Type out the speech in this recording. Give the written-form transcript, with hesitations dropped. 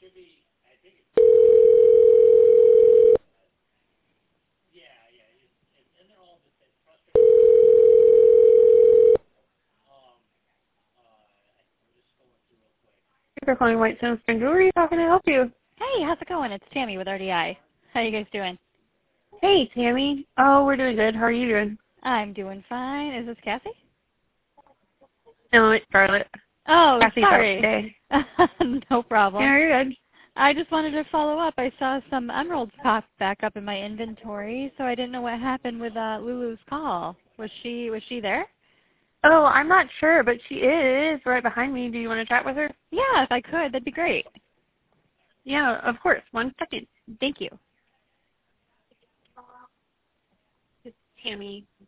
Thank you for calling White Stone Jewelry. How can I help you? Hey, how's it going? It's Tammy with RDI. How you guys doing? Hey, Tammy. Oh, we're doing good. How are you doing? I'm doing fine. Is this Cassie? No, it's Charlotte. Oh, Cassie's out sorry. today. No problem. Yeah, you're good. I just wanted to follow up. I saw some emeralds pop back up in my inventory, so I didn't know what happened with Lulu's call. Was she there? Oh, I'm not sure, but she is right behind me. Do you want to chat with her? Yeah, if I could, that'd be great. Yeah, of course. 1 second. Thank you. It's Tammy.